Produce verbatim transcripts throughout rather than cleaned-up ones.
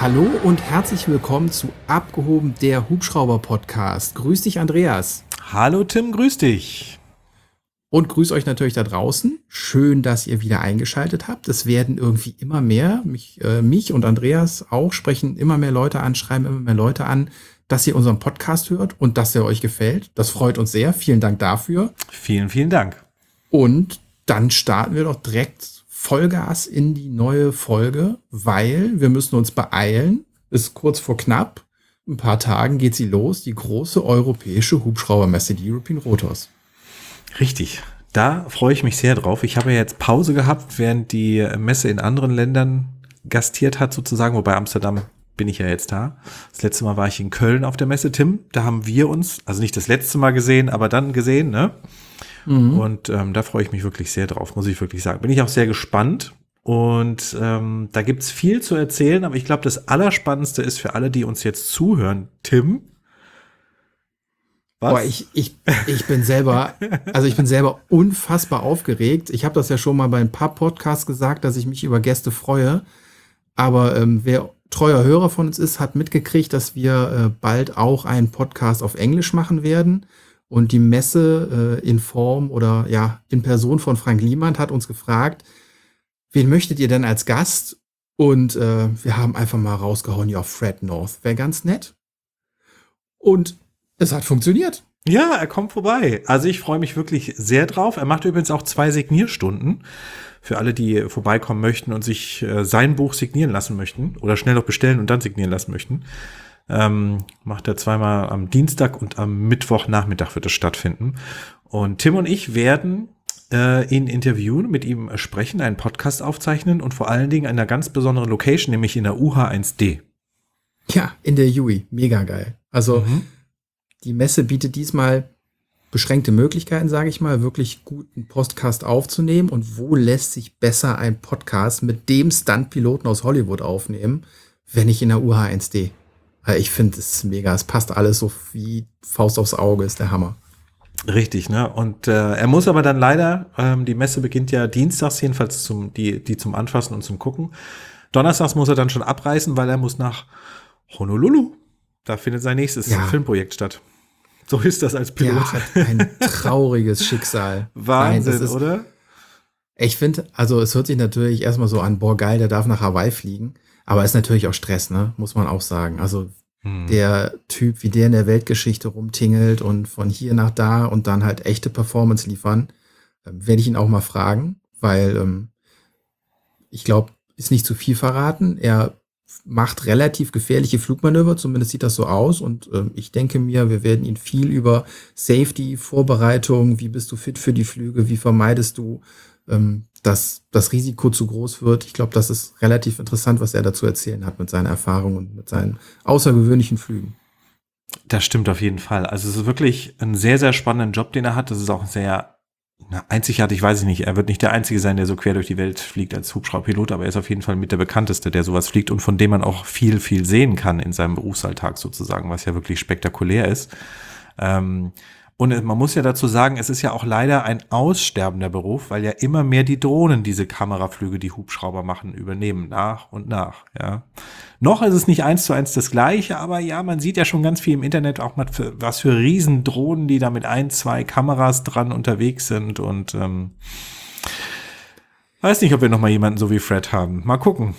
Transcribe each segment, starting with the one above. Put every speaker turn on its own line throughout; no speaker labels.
Hallo und herzlich willkommen zu Abgehoben, der Hubschrauber-Podcast. Grüß dich, Andreas.
Hallo Tim, grüß dich.
Und grüß euch natürlich da draußen. Schön, dass ihr wieder eingeschaltet habt. Es werden irgendwie immer mehr, mich, äh, mich und Andreas auch, sprechen immer mehr Leute an, schreiben immer mehr Leute an, dass ihr unseren Podcast hört und dass er euch gefällt. Das freut uns sehr. Vielen Dank dafür.
Vielen, vielen Dank.
Und dann starten wir doch direkt Vollgas in die neue Folge, weil wir müssen uns beeilen. Ist kurz vor knapp. In ein paar Tagen geht sie los. Die große europäische Hubschraubermesse, die European Rotors.
Richtig. Da freue ich mich sehr drauf. Ich habe ja jetzt Pause gehabt, während die Messe in anderen Ländern gastiert hat sozusagen. Wobei Amsterdam bin ich ja jetzt da. Das letzte Mal war ich in Köln auf der Messe, Tim. Da haben wir uns, also nicht das letzte Mal gesehen, aber dann gesehen, ne? Mhm. Und ähm, da freue ich mich wirklich sehr drauf, muss ich wirklich sagen. Bin ich auch sehr gespannt. Und ähm, da gibt's viel zu erzählen, aber ich glaube, das Allerspannendste ist für alle, die uns jetzt zuhören, Tim.
Was? Boah, ich, ich, ich bin selber, also ich bin selber unfassbar aufgeregt. Ich habe das ja schon mal bei ein paar Podcasts gesagt, dass ich mich über Gäste freue. Aber ähm, wer treuer Hörer von uns ist, hat mitgekriegt, dass wir äh, bald auch einen Podcast auf Englisch machen werden. Und die Messe äh, in Form oder ja in Person von Frank Liemand hat uns gefragt, wen möchtet ihr denn als Gast? Und äh, wir haben einfach mal rausgehauen, ja, Fred North wäre ganz nett. Und es hat funktioniert.
Ja, er kommt vorbei. Also ich freue mich wirklich sehr drauf. Er macht übrigens auch zwei Signierstunden für alle, die vorbeikommen möchten und sich äh, sein Buch signieren lassen möchten oder schnell noch bestellen und dann signieren lassen möchten. Ähm, macht er zweimal am Dienstag und am Mittwochnachmittag wird es stattfinden. Und Tim und ich werden äh, ihn interviewen, mit ihm sprechen, einen Podcast aufzeichnen und vor allen Dingen in einer ganz besonderen Location, nämlich in der U H eins D.
Ja, in der U I. Mega geil. Also mhm. Die Messe bietet diesmal beschränkte Möglichkeiten, sage ich mal, wirklich guten Podcast aufzunehmen. Und wo lässt sich besser ein Podcast mit dem Stuntpiloten aus Hollywood aufnehmen, wenn nicht in der U H eins D? Ich finde es mega, es passt alles so wie Faust aufs Auge, ist der Hammer.
Richtig, ne? Und äh, er muss aber dann leider, ähm, die Messe beginnt ja dienstags, jedenfalls zum die die zum Anfassen und zum Gucken. Donnerstags muss er dann schon abreißen, weil er muss nach Honolulu. Da findet sein nächstes ja. Filmprojekt statt. So ist das als Pilot.
Der hat ein trauriges Schicksal.
Wahnsinn,
Nein, ist,
oder?
Ich finde, also es hört sich natürlich erstmal so an, boah geil, der darf nach Hawaii fliegen. Aber ist natürlich auch Stress, ne? Muss man auch sagen. Also hm. der Typ, wie der in der Weltgeschichte rumtingelt und von hier nach da und dann halt echte Performance liefern, äh, werde ich ihn auch mal fragen, weil ähm, ich glaube, ist nicht zu viel verraten. Er macht relativ gefährliche Flugmanöver, zumindest sieht das so aus. Und ähm, ich denke mir, wir werden ihn viel über Safety, Vorbereitung, wie bist du fit für die Flüge, wie vermeidest du ähm, dass das Risiko zu groß wird. Ich glaube, das ist relativ interessant, was er dazu erzählen hat mit seiner Erfahrung und mit seinen außergewöhnlichen Flügen.
Das stimmt auf jeden Fall. Also es ist wirklich ein sehr, sehr spannender Job, den er hat. Das ist auch sehr na, einzigartig, weiß ich nicht. Er wird nicht der Einzige sein, der so quer durch die Welt fliegt als Hubschrauberpilot, aber er ist auf jeden Fall mit der bekannteste, der sowas fliegt und von dem man auch viel, viel sehen kann in seinem Berufsalltag sozusagen, was ja wirklich spektakulär ist. Ähm, Und man muss ja dazu sagen, es ist ja auch leider ein aussterbender Beruf, weil ja immer mehr die Drohnen diese Kameraflüge, die Hubschrauber machen, übernehmen, nach und nach, ja. Noch ist es nicht eins zu eins das Gleiche, aber ja, man sieht ja schon ganz viel im Internet auch mal, für, was für Riesendrohnen, die da mit ein, zwei Kameras dran unterwegs sind und ähm, weiß nicht, ob wir noch mal jemanden so wie Fred haben. Mal gucken.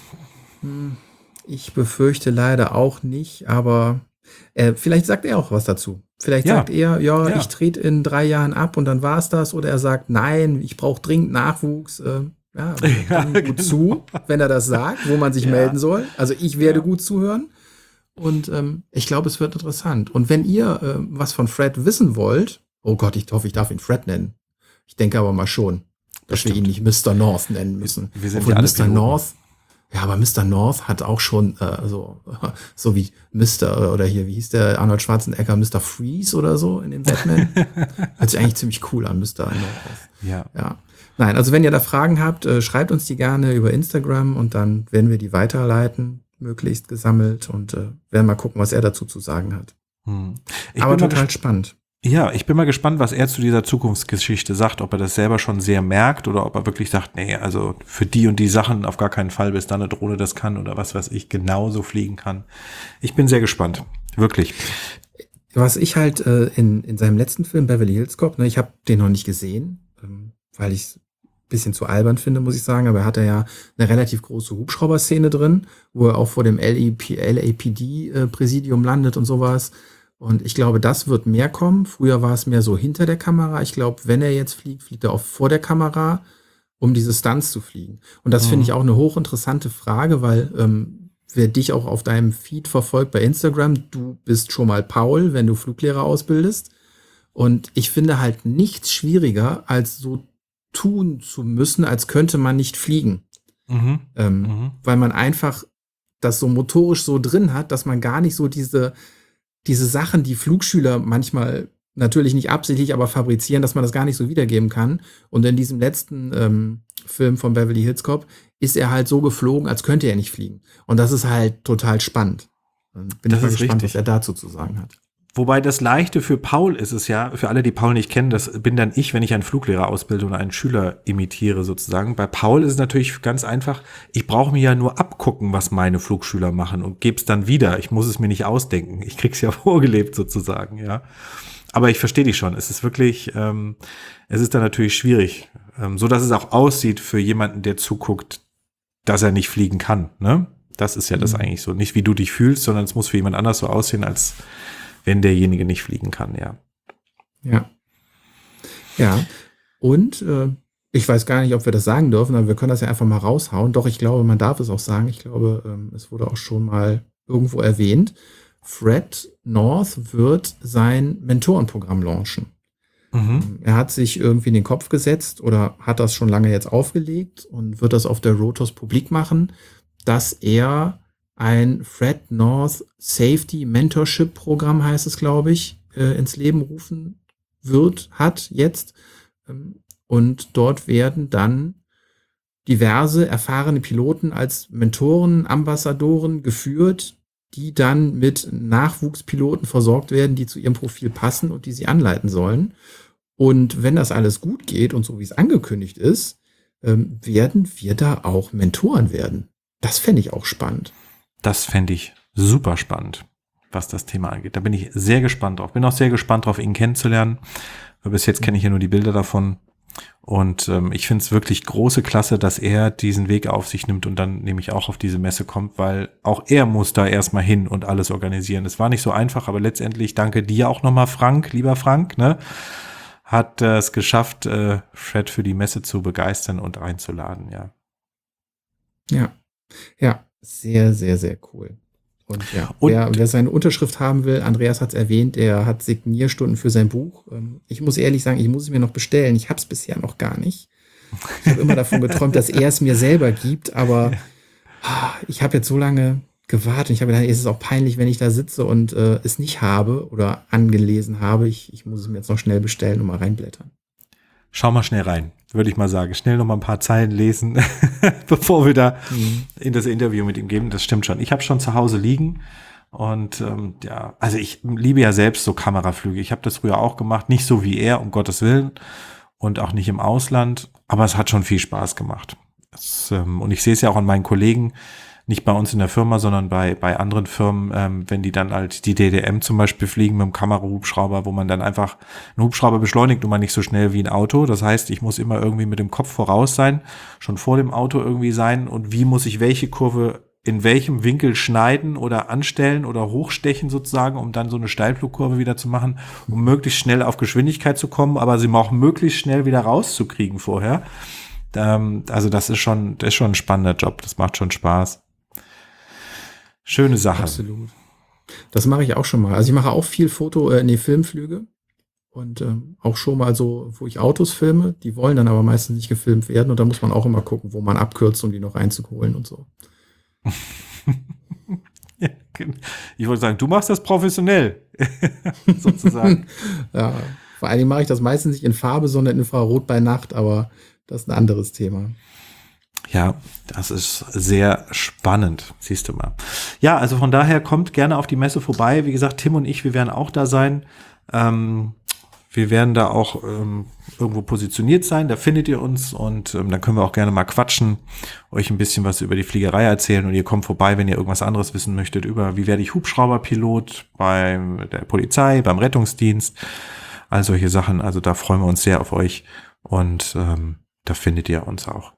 Ich befürchte leider auch nicht, aber äh, vielleicht sagt er auch was dazu. Vielleicht
ja.
sagt er, ja,
ja.
ich trete in drei Jahren ab und dann war es das. Oder er sagt, nein, ich brauche dringend Nachwuchs. Äh, ja, ja gut genau. zu, wenn er das sagt, wo man sich ja. melden soll. Also ich werde ja. gut zuhören. Und ähm, ich glaube, es wird interessant. Und wenn ihr äh, was von Fred wissen wollt, oh Gott, ich hoffe, ich darf ihn Fred nennen. Ich denke aber mal schon, dass Bestimmt. wir ihn nicht Mister North nennen müssen.
Wir sind ja
Mister North. Ja, aber Mister North hat auch schon äh, so, so wie Mister oder hier, wie hieß der Arnold Schwarzenegger, Mister Freeze oder so in dem Batman. Hört sich eigentlich ziemlich cool an, Mister North.
Ja.
ja. Nein, also wenn ihr da Fragen habt, äh, schreibt uns die gerne über Instagram und dann werden wir die weiterleiten, möglichst gesammelt und äh, werden mal gucken, was er dazu zu sagen hat.
Hm.
Aber total spannend.
Ja, ich bin mal gespannt, was er zu dieser Zukunftsgeschichte sagt, ob er das selber schon sehr merkt oder ob er wirklich sagt, nee, also für die und die Sachen auf gar keinen Fall, bis dann eine Drohne das kann oder was weiß ich, genauso fliegen kann. Ich bin sehr gespannt, wirklich.
Was ich halt äh, in, in seinem letzten Film Beverly Hills Cop, ne, ich habe den noch nicht gesehen, ähm, weil ich es ein bisschen zu albern finde, muss ich sagen, aber er hat ja eine relativ große Hubschrauber-Szene drin, wo er auch vor dem L A P D-Präsidium landet und sowas. Und ich glaube, das wird mehr kommen. Früher war es mehr so hinter der Kamera. Ich glaube, wenn er jetzt fliegt, fliegt er auch vor der Kamera, um diese Stunts zu fliegen. Und das mhm. finde ich auch eine hochinteressante Frage, weil ähm, wer dich auch auf deinem Feed verfolgt bei Instagram, du bist schon mal Paul, wenn du Fluglehrer ausbildest. Und ich finde halt nichts schwieriger, als so tun zu müssen, als könnte man nicht fliegen. Mhm. Ähm, mhm. Weil man einfach das so motorisch so drin hat, dass man gar nicht so diese diese Sachen, die Flugschüler manchmal natürlich nicht absichtlich, aber fabrizieren, dass man das gar nicht so wiedergeben kann. Und in diesem letzten ähm, Film von Beverly Hills Cop ist er halt so geflogen, als könnte er nicht fliegen. Und das ist halt total spannend. Und bin
das
ich mal
ist
gespannt,
richtig.
was er dazu zu sagen hat.
Wobei das Leichte für Paul ist es ja, für alle, die Paul nicht kennen, das bin dann ich, wenn ich einen Fluglehrer ausbilde oder einen Schüler imitiere sozusagen. Bei Paul ist es natürlich ganz einfach, ich brauche mir ja nur abgucken, was meine Flugschüler machen und gebe es dann wieder. Ich muss es mir nicht ausdenken. Ich krieg's ja vorgelebt sozusagen, ja. Aber ich verstehe dich schon. Es ist wirklich, ähm, es ist dann natürlich schwierig, ähm, so dass es auch aussieht für jemanden, der zuguckt, dass er nicht fliegen kann, ne? Das ist ja das mhm. eigentlich so. Nicht wie du dich fühlst, sondern es muss für jemand anders so aussehen, als wenn derjenige nicht fliegen kann, ja.
Ja. Ja. Und äh, ich weiß gar nicht, ob wir das sagen dürfen, aber wir können das ja einfach mal raushauen. Doch, ich glaube, man darf es auch sagen. Ich glaube, ähm, es wurde auch schon mal irgendwo erwähnt. Fred North wird sein Mentorenprogramm launchen. Mhm. Er hat sich irgendwie in den Kopf gesetzt oder hat das schon lange jetzt aufgelegt und wird das auf der Rotos publik machen, dass er ein Fred North Safety Mentorship Programm, heißt es, glaube ich, äh, ins Leben rufen wird, hat jetzt. Ähm, und dort werden dann diverse erfahrene Piloten als Mentoren, Ambassadoren geführt, die dann mit Nachwuchspiloten versorgt werden, die zu ihrem Profil passen und die sie anleiten sollen. Und wenn das alles gut geht und so wie es angekündigt ist, ähm, werden wir da auch Mentoren werden. Das fände ich auch spannend.
Das fände ich super spannend, was das Thema angeht. Da bin ich sehr gespannt drauf. Bin auch sehr gespannt drauf, ihn kennenzulernen. Weil bis jetzt kenne ich ja nur die Bilder davon. Und ähm, ich finde es wirklich große Klasse, dass er diesen Weg auf sich nimmt und dann nämlich auch auf diese Messe kommt, weil auch er muss da erstmal hin und alles organisieren. Es war nicht so einfach, aber letztendlich danke dir auch nochmal, Frank, lieber Frank, ne? Hat äh, es geschafft, äh, Fred für die Messe zu begeistern und einzuladen, ja.
Ja, ja. Sehr, sehr, sehr cool. Und ja, und wer, wer seine Unterschrift haben will, Andreas hat es erwähnt, er hat Signierstunden für sein Buch. Ich muss ehrlich sagen, ich muss es mir noch bestellen. Ich habe es bisher noch gar nicht. Ich habe immer davon geträumt, dass er es mir selber gibt, aber ich habe jetzt so lange gewartet. Ich habe gedacht, es ist auch peinlich, wenn ich da sitze und äh, es nicht habe oder angelesen habe. Ich, ich muss es mir jetzt noch schnell bestellen und mal reinblättern.
Schau mal schnell rein, würde ich mal sagen. Schnell noch mal ein paar Zeilen lesen, bevor wir da mhm. in das Interview mit ihm gehen. Das stimmt schon. Ich habe schon zu Hause liegen und ähm, ja, also ich liebe ja selbst so Kameraflüge. Ich habe das früher auch gemacht, nicht so wie er, um Gottes Willen, und auch nicht im Ausland, aber es hat schon viel Spaß gemacht. Das, ähm, und ich sehe es ja auch an meinen Kollegen, nicht bei uns in der Firma, sondern bei bei anderen Firmen, ähm, wenn die dann halt die D D M zum Beispiel fliegen mit dem Kamerahubschrauber, wo man dann einfach einen Hubschrauber beschleunigt und man nicht so schnell wie ein Auto. Das heißt, ich muss immer irgendwie mit dem Kopf voraus sein, schon vor dem Auto irgendwie sein und wie muss ich welche Kurve in welchem Winkel schneiden oder anstellen oder hochstechen sozusagen, um dann so eine Steilflugkurve wieder zu machen, um möglichst schnell auf Geschwindigkeit zu kommen, aber sie auch möglichst schnell wieder rauszukriegen vorher. Ähm, also das ist schon, das ist schon ein spannender Job. Das macht schon Spaß. Schöne Sache.
Absolut. Das mache ich auch schon mal. Also ich mache auch viel Foto, äh, nee, Filmflüge und ähm, auch schon mal so, wo ich Autos filme. Die wollen dann aber meistens nicht gefilmt werden und da muss man auch immer gucken, wo man abkürzt, um die noch reinzuholen und so.
Ich wollte sagen, du machst das professionell, sozusagen.
Ja, vor allen Dingen mache ich das meistens nicht in Farbe, sondern in Infrarot bei Nacht, aber das ist ein anderes Thema.
Ja, das ist sehr spannend, siehst du mal. Ja, also von daher kommt gerne auf die Messe vorbei. Wie gesagt, Tim und ich, wir werden auch da sein. Ähm, Wir werden da auch ähm, irgendwo positioniert sein, da findet ihr uns und ähm, dann können wir auch gerne mal quatschen, euch ein bisschen was über die Fliegerei erzählen und ihr kommt vorbei, wenn ihr irgendwas anderes wissen möchtet über, wie werde ich Hubschrauberpilot bei der Polizei, beim Rettungsdienst, all solche Sachen. Also da freuen wir uns sehr auf euch und ähm, da findet ihr uns auch.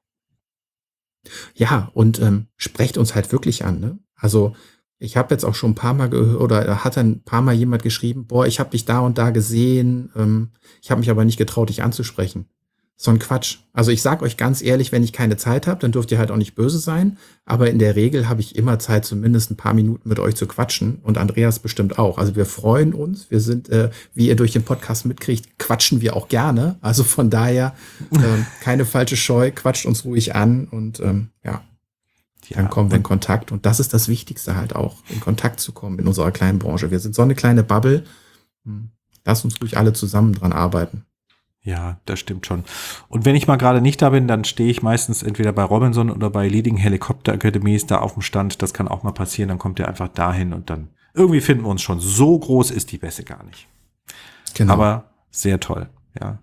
Ja, und ähm, sprecht uns halt wirklich an, ne? Also ich habe jetzt auch schon ein paar Mal gehört, oder hat ein paar Mal jemand geschrieben, boah, ich habe dich da und da gesehen, ähm, ich habe mich aber nicht getraut, dich anzusprechen. So ein Quatsch. Also ich sag euch ganz ehrlich, wenn ich keine Zeit habe, dann dürft ihr halt auch nicht böse sein, aber in der Regel habe ich immer Zeit, zumindest ein paar Minuten mit euch zu quatschen und Andreas bestimmt auch. Also wir freuen uns, wir sind, äh, wie ihr durch den Podcast mitkriegt, quatschen wir auch gerne. Also von daher ähm, keine falsche Scheu, quatscht uns ruhig an und ähm, ja. Dann kommen wir in Kontakt. Und das ist das Wichtigste halt auch, in Kontakt zu kommen in unserer kleinen Branche. Wir sind so eine kleine Bubble. Lasst uns ruhig alle zusammen dran arbeiten.
Ja, das stimmt schon. Und wenn ich mal gerade nicht da bin, dann stehe ich meistens entweder bei Robinson oder bei Leading Helicopter Academies da auf dem Stand. Das kann auch mal passieren. Dann kommt ihr einfach dahin und dann irgendwie finden wir uns schon. So groß ist die Messe gar nicht.
Genau.
Aber sehr toll, ja.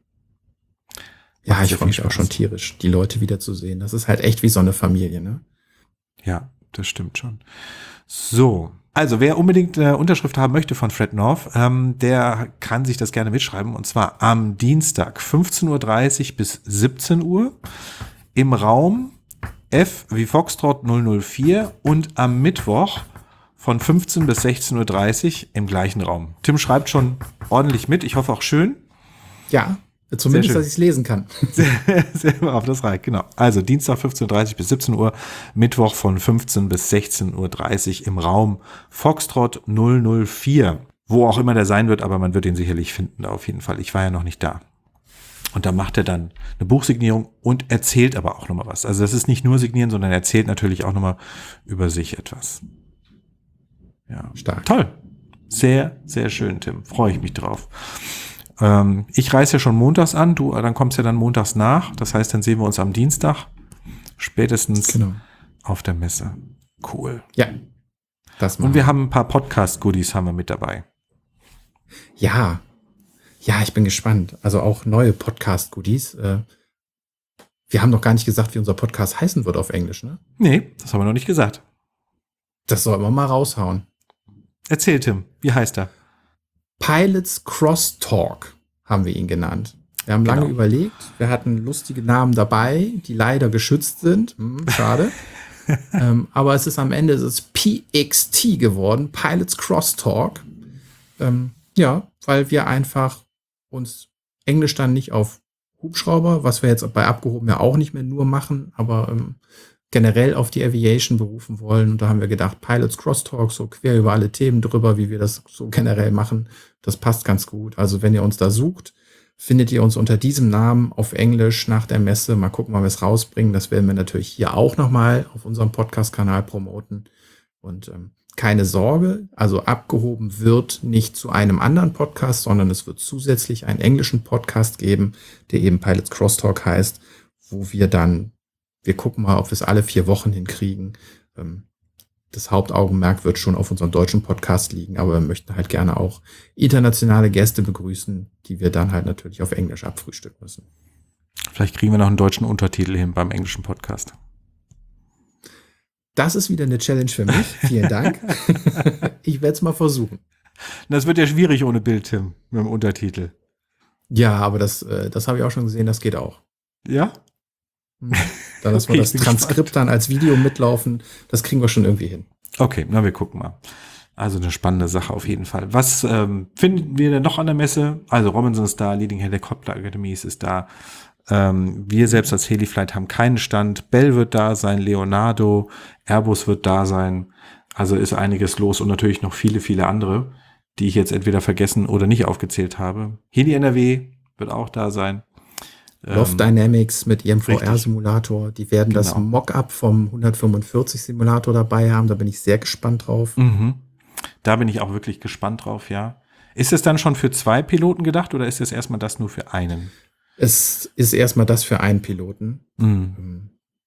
Ja, ich freue mich auch schon tierisch, die Leute wiederzusehen. Das ist halt echt wie so eine Familie, ne?
Ja, das stimmt schon. So, also wer unbedingt eine Unterschrift haben möchte von Fred North, ähm, der kann sich das gerne mitschreiben. Und zwar am Dienstag fünfzehn Uhr dreißig bis siebzehn Uhr im Raum F wie Foxtrot null null vier und am Mittwoch von fünfzehn bis sechzehn Uhr dreißig im gleichen Raum. Tim schreibt schon ordentlich mit. Ich hoffe auch schön.
Ja. Zumindest, dass ich es lesen kann.
Sehr, sehr auf das reicht, genau. Also Dienstag fünfzehn Uhr dreißig bis siebzehn Uhr, Mittwoch von fünfzehn bis sechzehn Uhr dreißig im Raum Foxtrot null null vier. Wo auch immer der sein wird, aber man wird ihn sicherlich finden, da auf jeden Fall. Ich war ja noch nicht da. Und da macht er dann eine Buchsignierung und erzählt aber auch nochmal was. Also das ist nicht nur signieren, sondern er erzählt natürlich auch nochmal über sich etwas. Ja,
stark.
Toll. Sehr, sehr schön, Tim. Freue ich mich drauf. Ich reise ja schon montags an, du, dann kommst ja dann montags nach. Das heißt, dann sehen wir uns am Dienstag spätestens
genau.
auf der Messe. Cool.
Ja. Das
Und wir haben ein paar Podcast-Goodies haben wir mit dabei.
Ja. Ja, ich bin gespannt. Also auch neue Podcast-Goodies. Wir haben noch gar nicht gesagt, wie unser Podcast heißen wird auf Englisch, ne?
Nee, das haben wir noch nicht gesagt.
Das soll man mal raushauen.
Erzähl, Tim, wie heißt er?
Pilots Crosstalk haben wir ihn genannt. Wir haben lange genau. überlegt. Wir hatten lustige Namen dabei, die leider geschützt sind. Hm, schade. ähm, aber es ist am Ende es ist P X T geworden, Pilots Crosstalk. Ähm, ja, weil wir einfach uns Englisch dann nicht auf Hubschrauber, was wir jetzt bei Abgehoben ja auch nicht mehr nur machen, aber ähm, generell auf die Aviation berufen wollen. Und da haben wir gedacht, Pilots Crosstalk, so quer über alle Themen drüber, wie wir das so generell machen. Das passt ganz gut. Also wenn ihr uns da sucht, findet ihr uns unter diesem Namen auf Englisch nach der Messe. Mal gucken, ob wir es rausbringen. Das werden wir natürlich hier auch nochmal auf unserem Podcast-Kanal promoten. Und ähm, keine Sorge, also Abgehoben wird nicht zu einem anderen Podcast, sondern es wird zusätzlich einen englischen Podcast geben, der eben Pilots Crosstalk heißt, wo wir dann Wir gucken mal, ob wir es alle vier Wochen hinkriegen. Das Hauptaugenmerk wird schon auf unserem deutschen Podcast liegen, aber wir möchten halt gerne auch internationale Gäste begrüßen, die wir dann halt natürlich auf Englisch abfrühstücken müssen.
Vielleicht kriegen wir noch einen deutschen Untertitel hin beim englischen Podcast.
Das ist wieder eine Challenge für mich. Vielen Dank. Ich werde es mal versuchen.
Das wird ja schwierig ohne Bild, Tim, mit dem Untertitel.
Ja, aber das, das habe ich auch schon gesehen, das geht auch.
Ja?
Da lassen wir das Transkript dann als Video mitlaufen. Das kriegen wir schon irgendwie hin.
Okay, na, wir gucken mal. Also eine spannende Sache auf jeden Fall. Was ähm, finden wir denn noch an der Messe? Also Robinson ist da, Leading Helicopter Academies ist da. Ähm, wir selbst als Heliflight haben keinen Stand. Bell wird da sein, Leonardo, Airbus wird da sein. Also ist einiges los und natürlich noch viele, viele andere, die ich jetzt entweder vergessen oder nicht aufgezählt habe. Heli N R W wird auch da sein.
Loft Dynamics mit ihrem V R-Simulator. Die werden genau. das Mock-up vom hundertfünfundvierzig-Simulator dabei haben. Da bin ich sehr gespannt drauf.
Mhm. Da bin ich auch wirklich gespannt drauf, ja. Ist es dann schon für zwei Piloten gedacht oder ist es erstmal das nur für einen?
Es ist erstmal das für einen Piloten.
Mhm.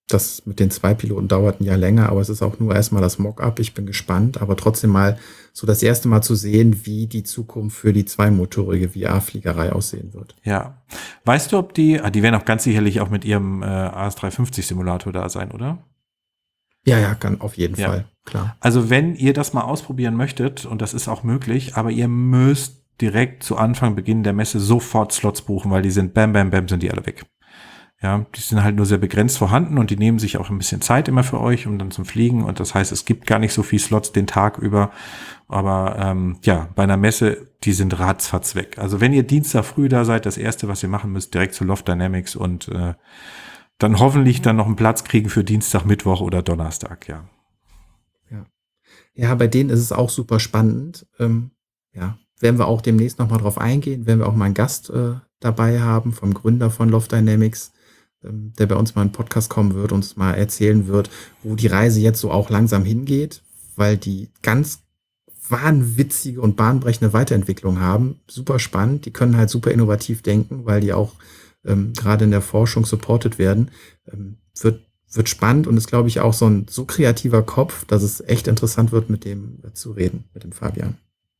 das mit den zwei Piloten dauert ein Jahr länger, aber es ist auch nur erstmal das Mock-up. Ich bin gespannt, aber trotzdem mal so das erste Mal zu sehen, wie die Zukunft für die zweimotorige V R-Fliegerei aussehen wird.
Ja. Weißt du, ob die, ah, die werden auch ganz sicherlich auch mit ihrem äh, A S dreihundertfünfzig Simulator da sein, oder?
Ja, ja, kann auf jeden
Ja.
Fall, klar.
Also wenn ihr das mal ausprobieren möchtet, und das ist auch möglich, aber ihr müsst direkt zu Anfang, Beginn der Messe sofort Slots buchen, weil die sind bam, bam, bam, sind die alle weg. Ja, die sind halt nur sehr begrenzt vorhanden und die nehmen sich auch ein bisschen Zeit immer für euch, um dann zum Fliegen. Und das heißt, es gibt gar nicht so viel Slots den Tag über. Aber ähm, ja, bei einer Messe, die sind ratzfatz weg. Also wenn ihr Dienstag früh da seid, das Erste, was ihr machen müsst, direkt zu Loft Dynamics und äh, dann hoffentlich dann noch einen Platz kriegen für Dienstag, Mittwoch oder Donnerstag, ja.
Ja, ja, bei denen ist es auch super spannend. Ähm, ja, werden wir auch demnächst nochmal drauf eingehen, werden wir auch mal einen Gast äh, dabei haben vom Gründer von Loft Dynamics, ähm, der bei uns mal in den Podcast kommen wird, uns mal erzählen wird, wo die Reise jetzt so auch langsam hingeht, weil die ganz wahnwitzige und bahnbrechende Weiterentwicklung haben. Super spannend. Die können halt super innovativ denken, weil die auch ähm, gerade in der Forschung supported werden. Ähm, wird, wird spannend und ist, glaube ich, auch so ein so kreativer Kopf, dass es echt interessant wird, mit dem äh, zu reden, mit dem Fabian.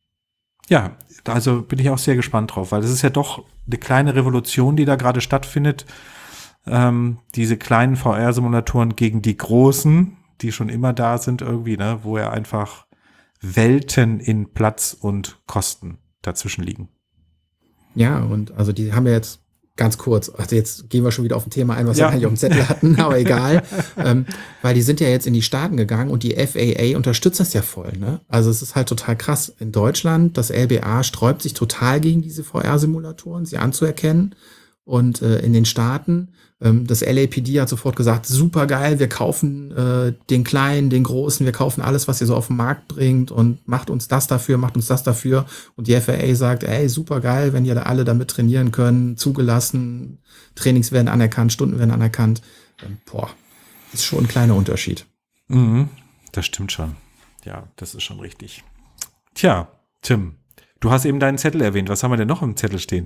Ja, also bin ich auch sehr gespannt drauf, weil es ist ja doch eine kleine Revolution, die da gerade stattfindet. Ähm, diese kleinen V R-Simulatoren gegen die großen, die schon immer da sind irgendwie, ne, wo ja einfach Welten in Platz und Kosten dazwischen liegen.
Ja, und also die haben ja jetzt ganz kurz, also jetzt gehen wir schon wieder auf ein Thema ein, was
Ja.
wir eigentlich auf dem Zettel hatten, aber egal, ähm, weil die sind ja jetzt in die Staaten gegangen und die F A A unterstützt das ja voll, ne? Also es ist halt total krass. In Deutschland, das L B A sträubt sich total gegen diese V R-Simulatoren, sie anzuerkennen. Und äh, in den Staaten, ähm, das L A P D hat sofort gesagt, super geil, wir kaufen äh, den Kleinen, den Großen, wir kaufen alles, was ihr so auf den Markt bringt und macht uns das dafür, macht uns das dafür. Und die F A A sagt, ey, super geil, wenn ihr da alle damit trainieren können, zugelassen, Trainings werden anerkannt, Stunden werden anerkannt. Ähm, boah, ist schon ein kleiner Unterschied.
Mhm, das stimmt schon. Ja, das ist schon richtig. Tja, Tim, du hast eben deinen Zettel erwähnt. Was haben wir denn noch im Zettel stehen?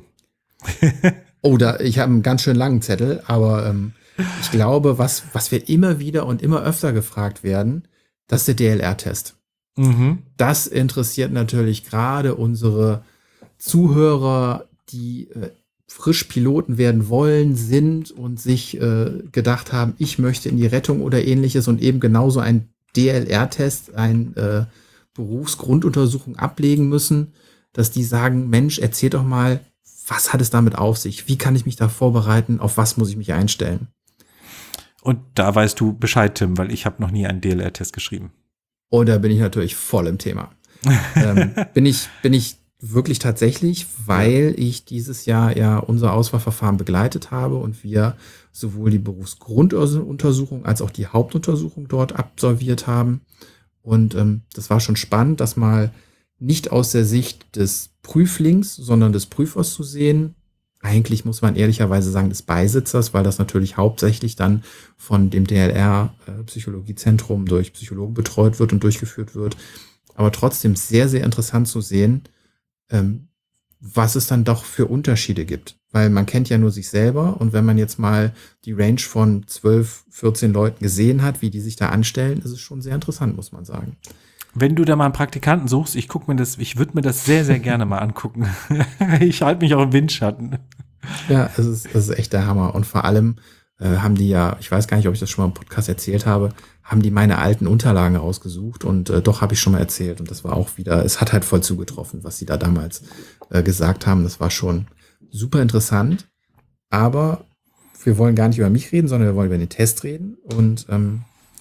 Oh, da, ich habe einen ganz schön langen Zettel, aber ähm, ich glaube, was, was wir immer wieder und immer öfter gefragt werden, das ist der D L R-Test.
Mhm.
Das interessiert natürlich gerade unsere Zuhörer, die äh, frisch Piloten werden wollen, sind und sich äh, gedacht haben, ich möchte in die Rettung oder ähnliches und eben genauso ein D L R-Test, ein äh, Berufsgrunduntersuchung ablegen müssen, dass die sagen, Mensch, erzähl doch mal, was hat es damit auf sich? Wie kann ich mich da vorbereiten? Auf was muss ich mich einstellen?
Und da weißt du Bescheid, Tim, weil ich habe noch nie einen D L R-Test geschrieben.
Und da bin ich natürlich voll im Thema. ähm, bin ich, bin ich wirklich tatsächlich, weil ich dieses Jahr ja unser Auswahlverfahren begleitet habe und wir sowohl die Berufsgrunduntersuchung als auch die Hauptuntersuchung dort absolviert haben. Und ähm, das war schon spannend, das mal nicht aus der Sicht des Prüflings, sondern des Prüfers zu sehen. Eigentlich muss man ehrlicherweise sagen des Beisitzers, weil das natürlich hauptsächlich dann von dem D L R-Psychologiezentrum durch Psychologen betreut wird und durchgeführt wird. Aber trotzdem sehr, sehr interessant zu sehen, ähm, was es dann doch für Unterschiede gibt. Weil man kennt ja nur sich selber und wenn man jetzt mal die Range von zwölf, vierzehn Leuten gesehen hat, wie die sich da anstellen, ist es schon sehr interessant, muss man sagen.
Wenn du da mal einen Praktikanten suchst, ich guck mir das, ich würde mir das sehr, sehr gerne mal angucken. Ich halte mich auch im Windschatten.
Ja, es ist, es ist echt der Hammer. Und vor allem äh, haben die ja, ich weiß gar nicht, ob ich das schon mal im Podcast erzählt habe, haben die meine alten Unterlagen rausgesucht und äh, doch habe ich schon mal erzählt. Und das war auch wieder, es hat halt voll zugetroffen, was sie da damals äh, gesagt haben. Das war schon super interessant. Aber wir wollen gar nicht über mich reden, sondern wir wollen über den Test reden. Und ähm,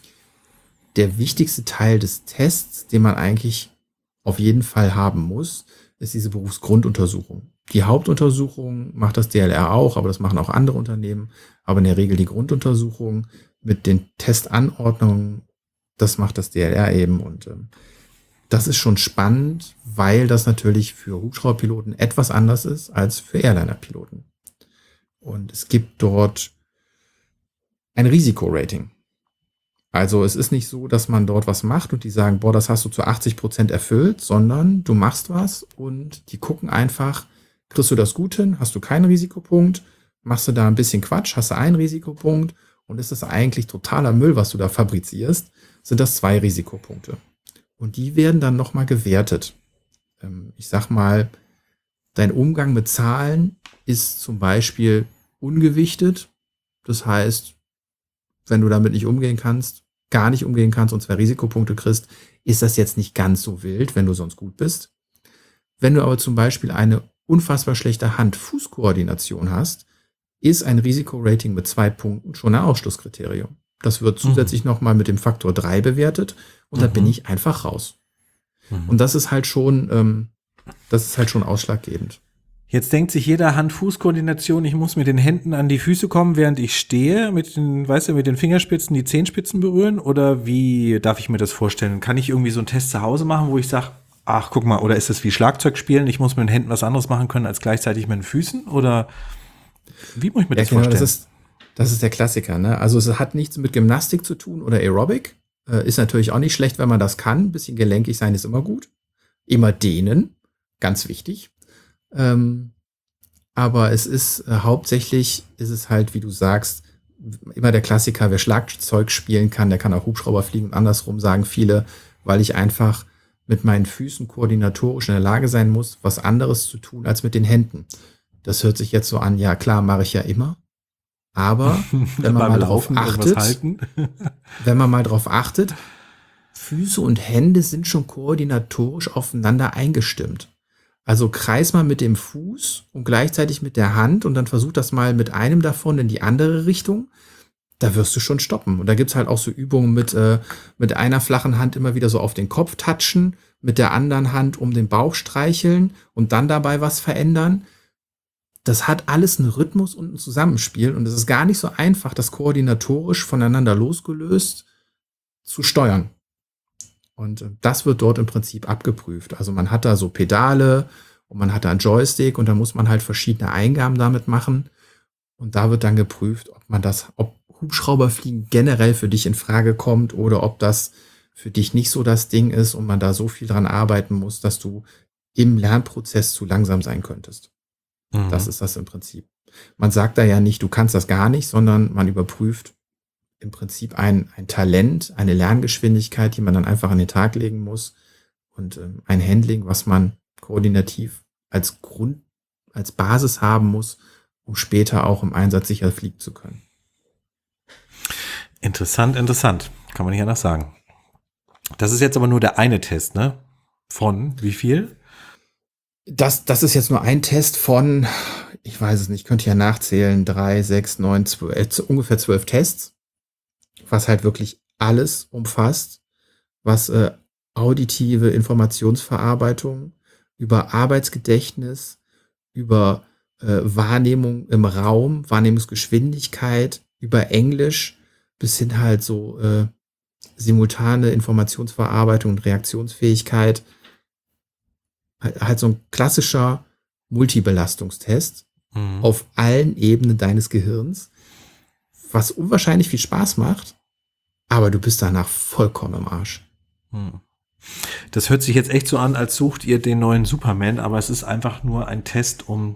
der wichtigste Teil des Tests, den man eigentlich auf jeden Fall haben muss, ist diese Berufsgrunduntersuchung. Die Hauptuntersuchung macht das D L R auch, aber das machen auch andere Unternehmen. Aber in der Regel die Grunduntersuchung mit den Testanordnungen, das macht das D L R eben. Und ähm, das ist schon spannend, weil das natürlich für Hubschrauberpiloten etwas anders ist als für Airliner-Piloten. Und es gibt dort ein Risikorating. Also es ist nicht so, dass man dort was macht und die sagen, boah, das hast du zu achtzig Prozent erfüllt, sondern du machst was und die gucken einfach, kriegst du das gut hin, hast du keinen Risikopunkt, machst du da ein bisschen Quatsch, hast du einen Risikopunkt und ist das eigentlich totaler Müll, was du da fabrizierst, sind das zwei Risikopunkte. Und die werden dann nochmal gewertet. Ähm, ich sag mal, dein Umgang mit Zahlen ist zum Beispiel ungewichtet. Das heißt, wenn du damit nicht umgehen kannst, gar nicht umgehen kannst und zwei Risikopunkte kriegst, ist das jetzt nicht ganz so wild, wenn du sonst gut bist. Wenn du aber zum Beispiel eine unfassbar schlechte Hand-Fuß-Koordination hast, ist ein Risikorating mit zwei Punkten schon ein Ausschlusskriterium. Das wird zusätzlich mhm. nochmal mit dem Faktor drei bewertet und mhm. da bin ich einfach raus. Mhm. Und das ist halt schon, ähm, das ist halt schon ausschlaggebend.
Jetzt denkt sich jeder Hand-Fuß-Koordination, ich muss mit den Händen an die Füße kommen, während ich stehe, mit den, weißt du, mit den Fingerspitzen die Zehenspitzen berühren, oder wie darf ich mir das vorstellen? Kann ich irgendwie so einen Test zu Hause machen, wo ich sage, ach, guck mal, oder ist das wie Schlagzeug spielen, ich muss mit den Händen was anderes machen können als gleichzeitig mit den Füßen, oder wie muss ich mir das ja, genau, vorstellen?
Das ist, das ist der Klassiker, ne? Also es hat nichts mit Gymnastik zu tun oder Aerobic, äh, ist natürlich auch nicht schlecht, wenn man das kann, ein bisschen gelenkig sein ist immer gut, immer dehnen, ganz wichtig. Ähm, aber es ist äh, hauptsächlich, ist es halt, wie du sagst, immer der Klassiker, wer Schlagzeug spielen kann, der kann auch Hubschrauber fliegen und andersrum sagen viele, weil ich einfach mit meinen Füßen koordinatorisch in der Lage sein muss, was anderes zu tun als mit den Händen. Das hört sich jetzt so an, ja klar, mache ich ja immer. Aber wenn man mal drauf achtet, wenn man mal drauf achtet, Füße und Hände sind schon koordinatorisch aufeinander eingestimmt. Also kreis mal mit dem Fuß und gleichzeitig mit der Hand und dann versuch das mal mit einem davon in die andere Richtung. Da wirst du schon stoppen. Und da gibt's halt auch so Übungen mit, äh, mit einer flachen Hand immer wieder so auf den Kopf touchen, mit der anderen Hand um den Bauch streicheln und dann dabei was verändern. Das hat alles einen Rhythmus und ein Zusammenspiel und es ist gar nicht so einfach, das koordinatorisch voneinander losgelöst zu steuern. Und das wird dort im Prinzip abgeprüft. Also man hat da so Pedale und man hat da einen Joystick und da muss man halt verschiedene Eingaben damit machen. Und da wird dann geprüft, ob man das, ob Hubschrauberfliegen generell für dich in Frage kommt oder ob das für dich nicht so das Ding ist und man da so viel dran arbeiten muss, dass du im Lernprozess zu langsam sein könntest. Mhm. Das ist das im Prinzip. Man sagt da ja nicht, du kannst das gar nicht, sondern man überprüft im Prinzip ein, ein Talent, eine Lerngeschwindigkeit, die man dann einfach an den Tag legen muss und ähm, ein Handling, was man koordinativ als Grund, als Basis haben muss, um später auch im Einsatz sicher fliegen zu können.
Interessant, interessant. Kann man nicht anders sagen. Das ist jetzt aber nur der eine Test, ne? Von wie viel?
Das, das ist jetzt nur ein Test von, ich weiß es nicht, könnt ihr ja nachzählen, drei, sechs, neun, zwölf, äh, ungefähr zwölf Tests. Was halt wirklich alles umfasst, was äh, auditive Informationsverarbeitung, über Arbeitsgedächtnis, über äh, Wahrnehmung im Raum, Wahrnehmungsgeschwindigkeit, über Englisch bis hin halt so äh, simultane Informationsverarbeitung und Reaktionsfähigkeit. Halt, halt so ein klassischer Multibelastungstest mhm. auf allen Ebenen deines Gehirns, was unwahrscheinlich viel Spaß macht, aber du bist danach vollkommen im Arsch.
Hm. Das hört sich jetzt echt so an, als sucht ihr den neuen Superman, aber es ist einfach nur ein Test, um,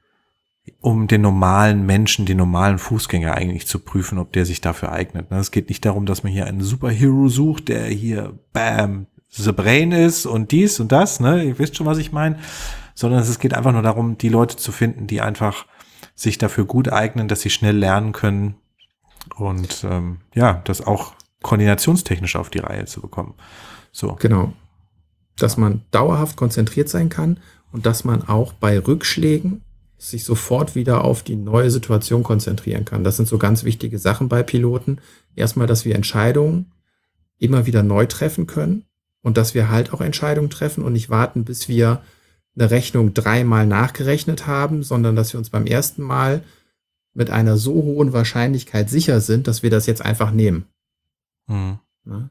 um den normalen Menschen, den normalen Fußgänger eigentlich zu prüfen, ob der sich dafür eignet. Es geht nicht darum, dass man hier einen Superhero sucht, der hier, bam, the brain ist und dies und das, ne? Ihr wisst schon, was ich meine. Sondern es geht einfach nur darum, die Leute zu finden, die einfach sich dafür gut eignen, dass sie schnell lernen können, und ähm, ja, das auch koordinationstechnisch auf die Reihe zu bekommen. So.
Genau. Dass man dauerhaft konzentriert sein kann und dass man auch bei Rückschlägen sich sofort wieder auf die neue Situation konzentrieren kann. Das sind so ganz wichtige Sachen bei Piloten. Erstmal, dass wir Entscheidungen immer wieder neu treffen können und dass wir halt auch Entscheidungen treffen und nicht warten, bis wir eine Rechnung dreimal nachgerechnet haben, sondern dass wir uns beim ersten Mal mit einer so hohen Wahrscheinlichkeit sicher sind, dass wir das jetzt einfach nehmen. Mhm. Ja?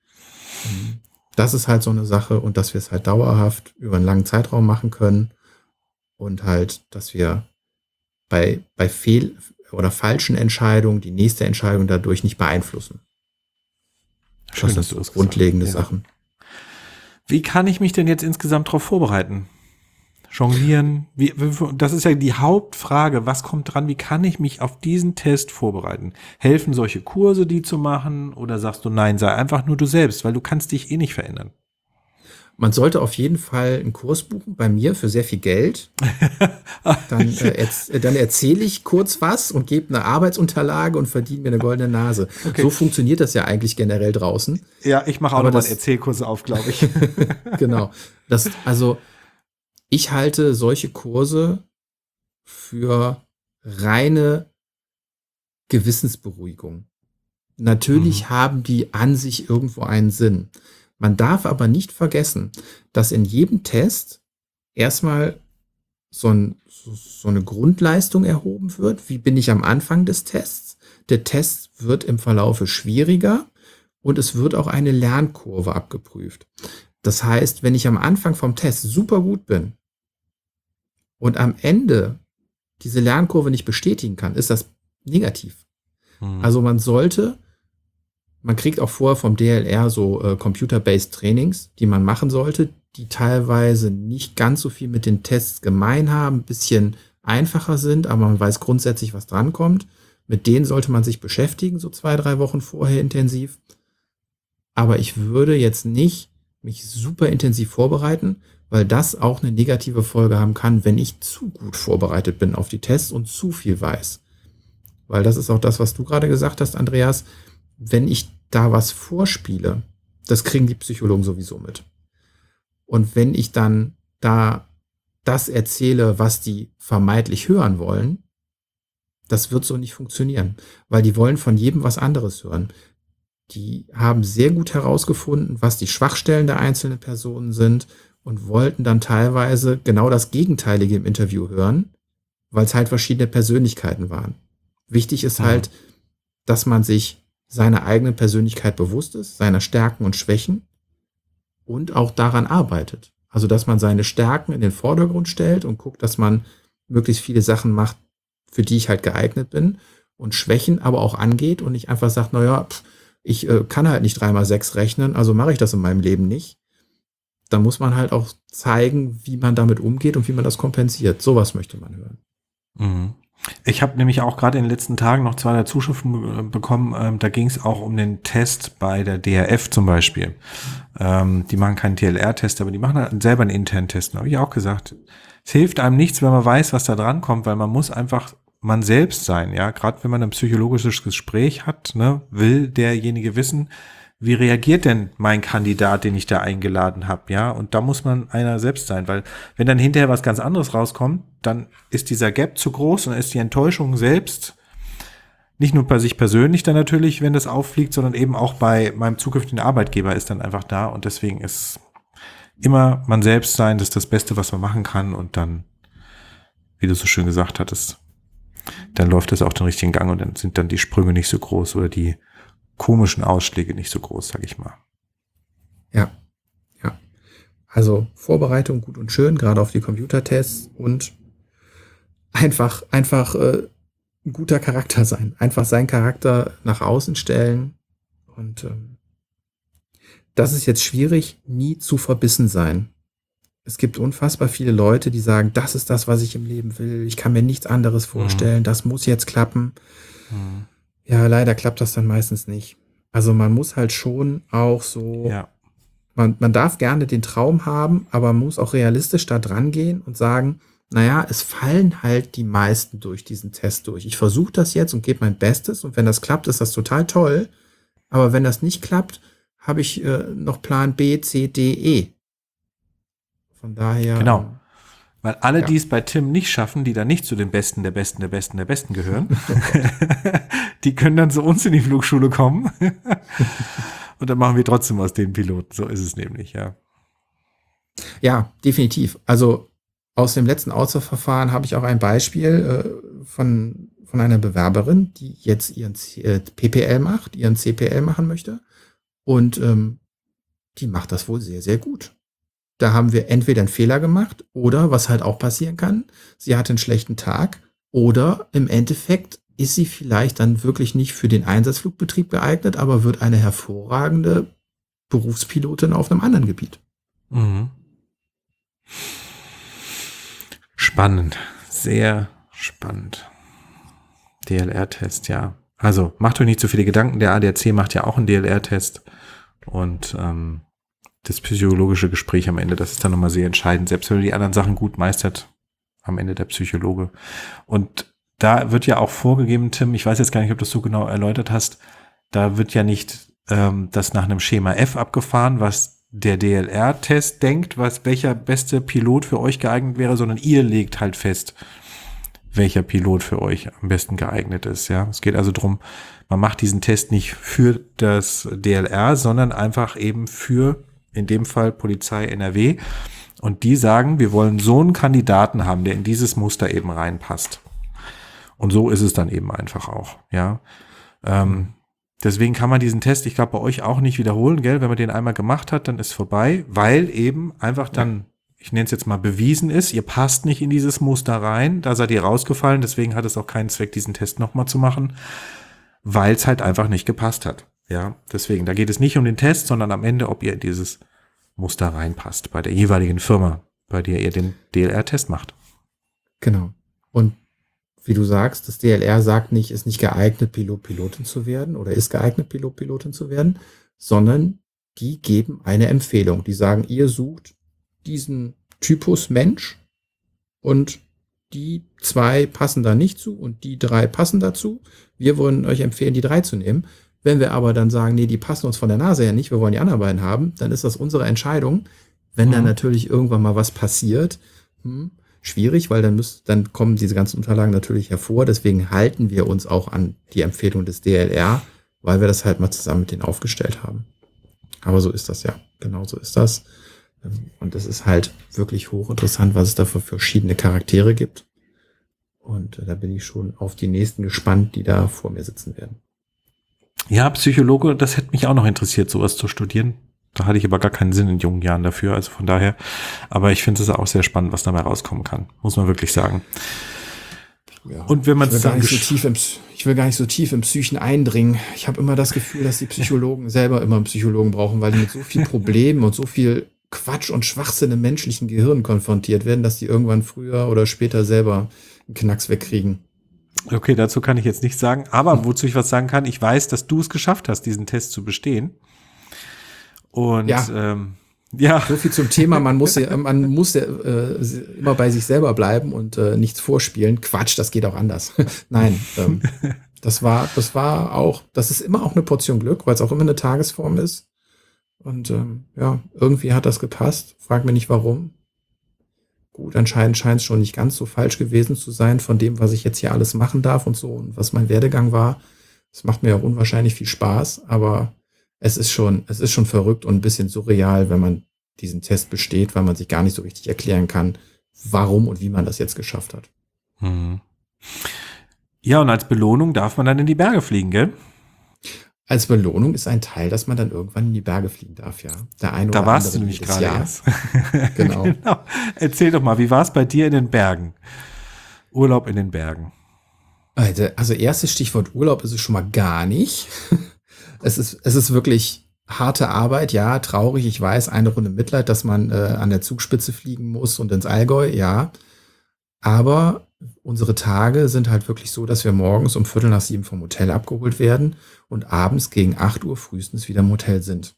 Das ist halt so eine Sache und dass wir es halt dauerhaft über einen langen Zeitraum machen können und halt, dass wir bei, bei fehl- oder falschen Entscheidungen die nächste Entscheidung dadurch nicht beeinflussen.
Schön,
das sind so grundlegende ja. Sachen.
Wie kann ich mich denn jetzt insgesamt darauf vorbereiten? Jonglieren, wie, das ist ja die Hauptfrage, was kommt dran, wie kann ich mich auf diesen Test vorbereiten? Helfen solche Kurse, die zu machen, oder sagst du, nein, sei einfach nur du selbst, weil du kannst dich eh nicht verändern?
Man sollte auf jeden Fall einen Kurs buchen bei mir für sehr viel Geld. Dann, äh, erz- dann erzähle ich kurz was und gebe eine Arbeitsunterlage und verdiene mir eine goldene Nase.
Okay.
So funktioniert das ja eigentlich generell draußen.
Ja, ich mache auch
Aber
nochmal
das-
Erzählkurse auf, glaube ich.
Genau. Das, also ich halte solche Kurse für reine Gewissensberuhigung. Natürlich
Mhm.
haben die an sich irgendwo einen Sinn. Man darf aber nicht vergessen, dass in jedem Test erstmal so, ein, so, so eine Grundleistung erhoben wird. Wie bin ich am Anfang des Tests? Der Test wird im Verlaufe schwieriger und es wird auch eine Lernkurve abgeprüft. Das heißt, wenn ich am Anfang vom Test super gut bin und am Ende diese Lernkurve nicht bestätigen kann, ist das negativ.
Mhm.
Also man sollte, man kriegt auch vorher vom D L R so äh, Computer-Based Trainings, die man machen sollte, die teilweise nicht ganz so viel mit den Tests gemein haben, ein bisschen einfacher sind, aber man weiß grundsätzlich, was drankommt. Mit denen sollte man sich beschäftigen, so zwei, drei Wochen vorher intensiv. Aber ich würde jetzt nicht mich super intensiv vorbereiten, weil das auch eine negative Folge haben kann, wenn ich zu gut vorbereitet bin auf die Tests und zu viel weiß. Weil das ist auch das, was du gerade gesagt hast, Andreas. Wenn ich da was vorspiele, das kriegen die Psychologen sowieso mit. Und wenn ich dann da das erzähle, was die vermeintlich hören wollen, das wird so nicht funktionieren, weil die wollen von jedem was anderes hören. Die haben sehr gut herausgefunden, was die Schwachstellen der einzelnen Personen sind und wollten dann teilweise genau das Gegenteilige im Interview hören, weil es halt verschiedene Persönlichkeiten waren. Wichtig ist
Mhm.
halt, dass man sich seiner eigenen Persönlichkeit bewusst ist, seiner Stärken und Schwächen und auch daran arbeitet. Also, dass man seine Stärken in den Vordergrund stellt und guckt, dass man möglichst viele Sachen macht, für die ich halt geeignet bin und Schwächen aber auch angeht und nicht einfach sagt, naja, ich äh, kann halt nicht drei mal sechs rechnen, also mache ich das in meinem Leben nicht. Da muss man halt auch zeigen, wie man damit umgeht und wie man das kompensiert. Sowas möchte man hören.
Mhm. Ich habe nämlich auch gerade in den letzten Tagen noch zwei der Zuschriften äh, bekommen, ähm, da ging es auch um den Test bei der D R F zum Beispiel. Ähm, die machen keinen T L R-Test, aber die machen halt selber einen internen Test. Da habe ich auch gesagt, es hilft einem nichts, wenn man weiß, was da dran kommt, weil man muss einfach man selbst sein, ja. Gerade wenn man ein psychologisches Gespräch hat, ne, will derjenige wissen, wie reagiert denn mein Kandidat, den ich da eingeladen habe, ja? Und da muss man einer selbst sein, weil wenn dann hinterher was ganz anderes rauskommt, dann ist dieser Gap zu groß und dann ist die Enttäuschung selbst nicht nur bei sich persönlich dann natürlich, wenn das auffliegt, sondern eben auch bei meinem zukünftigen Arbeitgeber ist dann einfach da und deswegen ist immer man selbst sein, das ist das Beste, was man machen kann und dann, wie du so schön gesagt hattest, dann läuft das auch den richtigen Gang und dann sind dann die Sprünge nicht so groß oder die komischen Ausschläge nicht so groß, sag ich mal.
Ja, ja. Also Vorbereitung gut und schön, gerade auf die Computertests und einfach, einfach äh, ein guter Charakter sein. Einfach seinen Charakter nach außen stellen und ähm, das ist jetzt schwierig, nie zu verbissen sein. Es gibt unfassbar viele Leute, die sagen, das ist das, was ich im Leben will. Ich kann mir nichts anderes vorstellen. Mhm. Das muss jetzt klappen. Mhm. Ja, leider klappt das dann meistens nicht. Also man muss halt schon auch so,
ja.
man, man darf gerne den Traum haben, aber man muss auch realistisch da dran gehen und sagen, naja, es fallen halt die meisten durch diesen Test durch. Ich versuche das jetzt und gebe mein Bestes und wenn das klappt, ist das total toll. Aber wenn das nicht klappt, habe ich äh, noch Plan B, C, D, E. Von daher.
Genau. Weil alle,
ja.
die es bei Tim nicht schaffen, die da nicht zu den Besten, der Besten, der Besten, der Besten gehören, die können dann zu uns in die Flugschule kommen. Und dann machen wir trotzdem aus den Piloten. So ist es nämlich, ja.
Ja, definitiv. Also aus dem letzten Auswahlverfahren habe ich auch ein Beispiel äh, von, von einer Bewerberin, die jetzt ihren äh, P P L macht, ihren C P L machen möchte. Und ähm, die macht das wohl sehr, sehr gut. Da haben wir entweder einen Fehler gemacht oder, was halt auch passieren kann, sie hatte einen schlechten Tag oder im Endeffekt ist sie vielleicht dann wirklich nicht für den Einsatzflugbetrieb geeignet, aber wird eine hervorragende Berufspilotin auf einem anderen Gebiet.
Mhm. Spannend, sehr spannend. D L R-Test, ja. Also macht euch nicht so viele Gedanken, der A D A C macht ja auch einen D L R-Test und ähm, das psychologische Gespräch am Ende, das ist dann nochmal sehr entscheidend, selbst wenn ihr die anderen Sachen gut meistert, am Ende der Psychologe. Und da wird ja auch vorgegeben, Tim, ich weiß jetzt gar nicht, ob du das so genau erläutert hast, da wird ja nicht ähm, das nach einem Schema F abgefahren, was der D L R-Test denkt, was welcher beste Pilot für euch geeignet wäre, sondern ihr legt halt fest, welcher Pilot für euch am besten geeignet ist. Ja, es geht also drum, man macht diesen Test nicht für das D L R, sondern einfach eben für, in dem Fall Polizei N R W. Und die sagen, wir wollen so einen Kandidaten haben, der in dieses Muster eben reinpasst. Und so ist es dann eben einfach auch. Ja, ähm, deswegen kann man diesen Test, ich glaube, bei euch auch nicht wiederholen, gell? Wenn man den einmal gemacht hat, dann ist vorbei, weil eben einfach dann, ich nenne es jetzt mal, bewiesen ist, ihr passt nicht in dieses Muster rein, da seid ihr rausgefallen, deswegen hat es auch keinen Zweck, diesen Test nochmal zu machen, weil es halt einfach nicht gepasst hat. Ja, deswegen, da geht es nicht um den Test, sondern am Ende, ob ihr in dieses Muster reinpasst, bei der jeweiligen Firma, bei der ihr den D L R-Test macht.
Genau. Und wie du sagst, das D L R sagt nicht, ist nicht geeignet, Pilot, Pilotin zu werden oder ist geeignet, Pilot, Pilotin zu werden, sondern die geben eine Empfehlung. Die sagen, ihr sucht diesen Typus Mensch und die zwei passen da nicht zu und die drei passen dazu. Wir wollen euch empfehlen, die drei zu nehmen. Wenn wir aber dann sagen, nee, die passen uns von der Nase her nicht, wir wollen die anderen beiden haben, dann ist das unsere Entscheidung. Wenn mhm. dann natürlich irgendwann mal was passiert, hm, schwierig, weil dann müsst, dann kommen diese ganzen Unterlagen natürlich hervor. Deswegen halten wir uns auch an die Empfehlung des D L R, weil wir das halt mal zusammen mit denen aufgestellt haben. Aber so ist das ja. Genau so ist das. Und es ist halt wirklich hochinteressant, was es da für verschiedene Charaktere gibt. Und da bin ich schon auf die nächsten gespannt, die da vor mir sitzen werden.
Ja, Psychologe, das hätte mich auch noch interessiert, sowas zu studieren. Da hatte ich aber gar keinen Sinn in jungen Jahren dafür, also von daher. Aber ich finde es auch sehr spannend, was dabei rauskommen kann, muss man wirklich sagen.
Ja,
und wenn man
ich will gar nicht so tief im, ich will gar nicht so tief im Psychen eindringen. Ich habe immer das Gefühl, dass die Psychologen selber immer einen Psychologen brauchen, weil die mit so viel Problemen und so viel Quatsch und Schwachsinn im menschlichen Gehirn konfrontiert werden, dass die irgendwann früher oder später selber einen Knacks wegkriegen.
Okay, dazu kann ich jetzt nichts sagen, aber wozu ich was sagen kann, ich weiß, dass du es geschafft hast, diesen Test zu bestehen. Und
ja,
ähm, ja.
So viel zum Thema, man muss ja, man muss ja äh, immer bei sich selber bleiben und äh, nichts vorspielen. Quatsch, das geht auch anders. Nein, ähm, das war, das war auch, das ist immer auch eine Portion Glück, weil es auch immer eine Tagesform ist. Und ähm, ja, irgendwie hat das gepasst. Frag mich nicht warum. Gut, anscheinend scheint es schon nicht ganz so falsch gewesen zu sein von dem, was ich jetzt hier alles machen darf und so und was mein Werdegang war. Es macht mir auch unwahrscheinlich viel Spaß, aber es ist schon, es ist schon verrückt und ein bisschen surreal, wenn man diesen Test besteht, weil man sich gar nicht so richtig erklären kann, warum und wie man das jetzt geschafft hat.
Mhm. Ja, und als Belohnung darf man dann in die Berge fliegen, gell?
Als Belohnung ist ein Teil, dass man dann irgendwann in die Berge fliegen darf, ja. Der eine
da
oder
warst
andere
du nämlich
jedes
gerade
Jahr.
erst.
Genau.
Genau. Erzähl doch mal, wie war es bei dir in den Bergen? Urlaub in den Bergen.
Also, also erstes Stichwort Urlaub ist es schon mal gar nicht. Es ist, es ist wirklich harte Arbeit, ja, traurig, ich weiß, eine Runde Mitleid, dass man äh, an der Zugspitze fliegen muss und ins Allgäu, ja. Aber unsere Tage sind halt wirklich so, dass wir morgens um Viertel nach sieben vom Hotel abgeholt werden und abends gegen acht Uhr frühestens wieder im Hotel sind.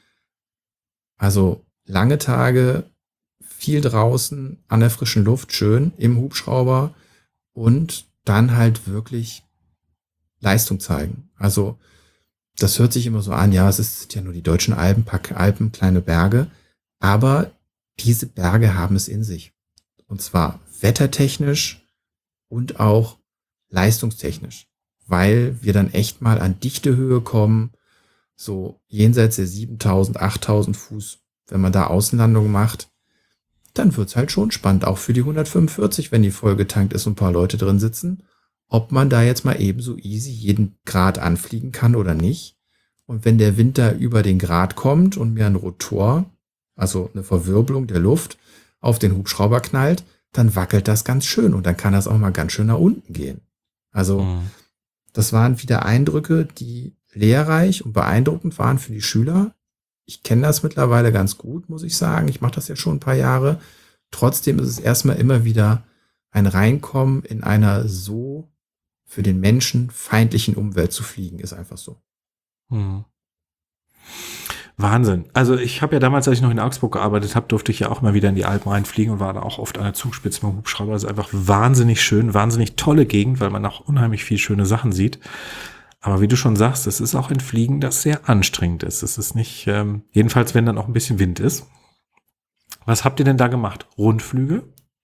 Also lange Tage, viel draußen, an der frischen Luft, schön, im Hubschrauber und dann halt wirklich Leistung zeigen. Also das hört sich immer so an, ja, es ist ja nur die deutschen Alpen, Pack Alpen, kleine Berge, aber diese Berge haben es in sich. Und zwar wettertechnisch und auch leistungstechnisch, weil wir dann echt mal an Dichtehöhe kommen, so jenseits der siebentausend, achttausend Fuß. Wenn man da Außenlandung macht, dann wird's halt schon spannend, auch für die hundertfünfundvierzig, wenn die voll getankt ist und ein paar Leute drin sitzen, ob man da jetzt mal eben so easy jeden Grad anfliegen kann oder nicht. Und wenn der Wind da über den Grad kommt und mir ein Rotor, also eine Verwirbelung der Luft, auf den Hubschrauber knallt, dann wackelt das ganz schön und dann kann das auch mal ganz schön nach unten gehen. Also mhm. das waren wieder Eindrücke, die lehrreich und beeindruckend waren für die Schüler. Ich kenne das mittlerweile ganz gut, muss ich sagen. Ich mache das ja schon ein paar Jahre. Trotzdem ist es erstmal immer wieder ein Reinkommen in einer so für den Menschen feindlichen Umwelt zu fliegen, ist einfach so.
Hm. Wahnsinn. Also ich habe ja damals, als ich noch in Augsburg gearbeitet habe, durfte ich ja auch mal wieder in die Alpen reinfliegen und war da auch oft an der Zugspitze mit dem Hubschrauber. Das ist einfach wahnsinnig schön, wahnsinnig tolle Gegend, weil man auch unheimlich viel schöne Sachen sieht. Aber wie du schon sagst, es ist auch ein Fliegen, das sehr anstrengend ist. Es ist nicht, ähm, jedenfalls wenn dann auch ein bisschen Wind ist. Was habt ihr denn da gemacht? Rundflüge?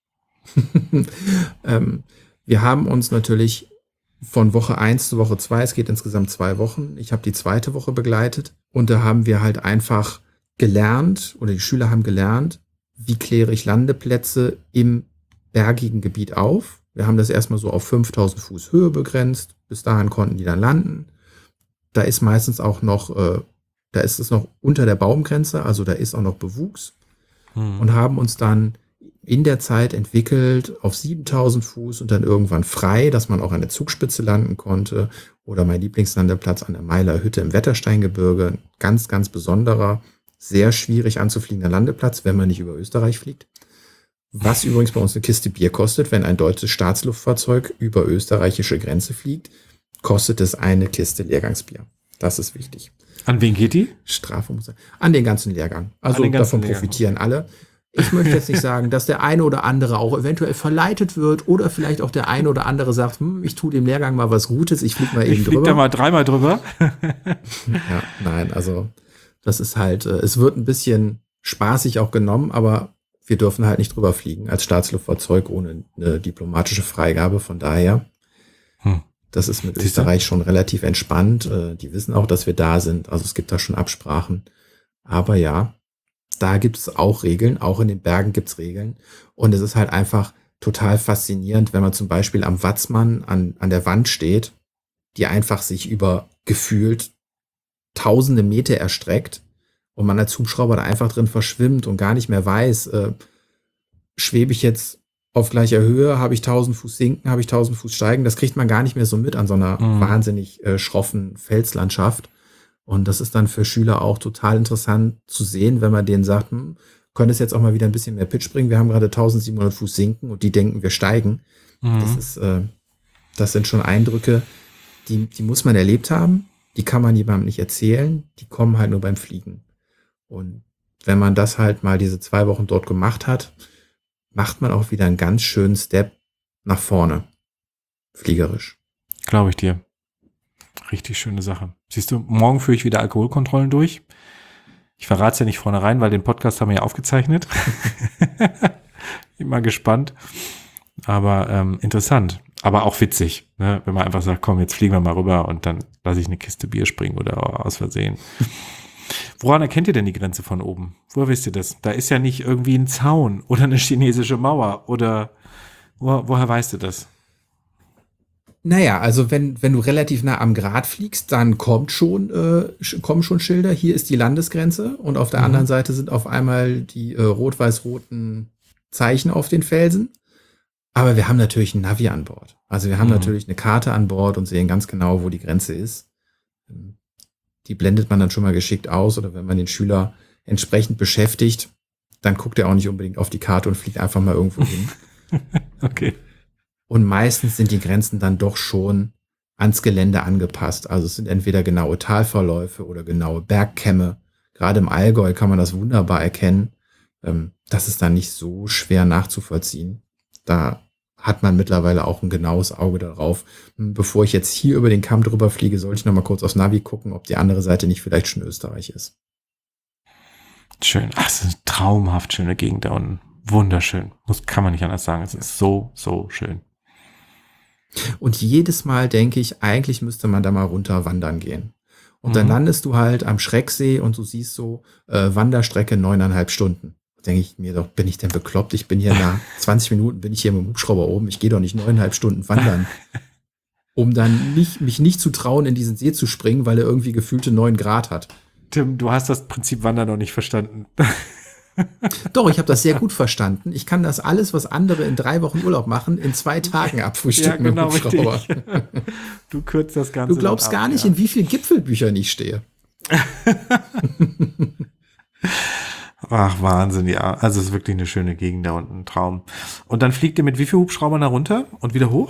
ähm, wir haben uns natürlich von Woche eins zu Woche zwei, es geht insgesamt zwei Wochen. Ich habe die zweite Woche begleitet und da haben wir halt einfach gelernt, oder die Schüler haben gelernt, wie kläre ich Landeplätze im bergigen Gebiet auf. Wir haben das erstmal so auf fünftausend Fuß Höhe begrenzt. Bis dahin konnten die dann landen. Da ist meistens auch noch, äh, da ist es noch unter der Baumgrenze, also da ist auch noch Bewuchs. Hm. Und haben uns dann in der Zeit entwickelt auf siebentausend Fuß und dann irgendwann frei, dass man auch an der Zugspitze landen konnte. Oder mein Lieblingslandeplatz an der Meiler Hütte im Wettersteingebirge. Ein ganz, ganz besonderer, sehr schwierig anzufliegender Landeplatz, wenn man nicht über Österreich fliegt. Was übrigens bei uns eine Kiste Bier kostet, wenn ein deutsches Staatsluftfahrzeug über österreichische Grenze fliegt, kostet es eine Kiste Lehrgangsbier. Das ist wichtig.
An wen geht die?
Strafe. An den ganzen Lehrgang. Also ganzen davon Lehrgang. Profitieren alle. Ich möchte jetzt nicht sagen, dass der eine oder andere auch eventuell verleitet wird oder vielleicht auch der eine oder andere sagt, hm, ich tue dem Lehrgang mal was Gutes, ich fliege mal eben
ich flieg
drüber. Ich
fliege da mal dreimal drüber.
Ja, nein, also das ist halt, es wird ein bisschen spaßig auch genommen, aber wir dürfen halt nicht drüber fliegen als Staatsluftfahrzeug ohne eine diplomatische Freigabe. Von daher, hm. das ist mit Siehst Österreich du? schon relativ entspannt. Die wissen auch, dass wir da sind. Also es gibt da schon Absprachen. Aber ja, da gibt es auch Regeln. Auch in den Bergen gibt es Regeln. Und es ist halt einfach total faszinierend, wenn man zum Beispiel am Watzmann an, an der Wand steht, die einfach sich über gefühlt tausende Meter erstreckt. Und man als Hubschrauber da einfach drin verschwimmt und gar nicht mehr weiß, äh, schwebe ich jetzt auf gleicher Höhe, habe ich tausend Fuß sinken, habe ich tausend Fuß steigen. Das kriegt man gar nicht mehr so mit an so einer mhm. wahnsinnig äh, schroffen Felslandschaft. Und das ist dann für Schüler auch total interessant zu sehen, wenn man denen sagt, hm, könntest jetzt auch mal wieder ein bisschen mehr Pitch bringen. Wir haben gerade tausendsiebenhundert Fuß sinken und die denken, wir steigen. Mhm. Das ist, äh, das sind schon Eindrücke, die, die muss man erlebt haben. Die kann man jemandem nicht erzählen. Die kommen halt nur beim Fliegen. Und wenn man das halt mal diese zwei Wochen dort gemacht hat, macht man auch wieder einen ganz schönen Step nach vorne. Fliegerisch.
Glaube ich dir. Richtig schöne Sache. Siehst du, morgen führe ich wieder Alkoholkontrollen durch. Ich verrate es ja nicht vornherein, weil den Podcast haben wir ja aufgezeichnet. Bin mal gespannt. Aber ähm, interessant. Aber auch witzig, ne? Wenn man einfach sagt, komm, jetzt fliegen wir mal rüber und dann lasse ich eine Kiste Bier springen oder aus Versehen. Woran erkennt ihr denn die Grenze von oben? Woher wisst ihr das? Da ist ja nicht irgendwie ein Zaun oder eine chinesische Mauer oder wo, woher weißt du das?
Naja, also wenn, wenn du relativ nah am Grat fliegst, dann kommt schon, äh, kommen schon Schilder. Hier ist die Landesgrenze und auf der mhm. anderen Seite sind auf einmal die äh, rot-weiß-roten Zeichen auf den Felsen. Aber wir haben natürlich ein Navi an Bord. Also wir haben mhm. natürlich eine Karte an Bord und sehen ganz genau, wo die Grenze ist. Die blendet man dann schon mal geschickt aus oder wenn man den Schüler entsprechend beschäftigt, dann guckt er auch nicht unbedingt auf die Karte und fliegt einfach mal irgendwo hin.
Okay.
Und meistens sind die Grenzen dann doch schon ans Gelände angepasst. Also es sind entweder genaue Talverläufe oder genaue Bergkämme. Gerade im Allgäu kann man das wunderbar erkennen. Das ist dann nicht so schwer nachzuvollziehen. Da hat man mittlerweile auch ein genaues Auge darauf. Bevor ich jetzt hier über den Kamm drüber fliege, sollte ich noch mal kurz aufs Navi gucken, ob die andere Seite nicht vielleicht schon Österreich ist.
Schön. Ach, es ist eine traumhaft schöne Gegend da unten. Wunderschön. Das kann man nicht anders sagen. Es ist so, so schön.
Und jedes Mal denke ich, eigentlich müsste man da mal runter wandern gehen. Und mhm. dann landest du halt am Schrecksee und du siehst so äh, Wanderstrecke neuneinhalb Stunden. Denke ich mir doch, bin ich denn bekloppt? Ich bin hier nach zwanzig Minuten, bin ich hier mit dem Hubschrauber oben. Ich gehe doch nicht neuneinhalb Stunden wandern, um dann nicht, mich nicht zu trauen, in diesen See zu springen, weil er irgendwie gefühlte neun Grad hat.
Tim, du hast das Prinzip Wandern noch nicht verstanden.
Doch, ich habe das sehr gut verstanden. Ich kann das alles, was andere in drei Wochen Urlaub machen, in zwei Tagen abfrühstücken ja, genau, mit dem Hubschrauber.
Du kürzt das Ganze.
Du glaubst gar ab, nicht, ja. in wie vielen Gipfelbüchern ich stehe.
Ach, Wahnsinn, ja. Also es ist wirklich eine schöne Gegend da unten, ein Traum. Und dann fliegt ihr mit wie viel Hubschraubern da runter und wieder hoch?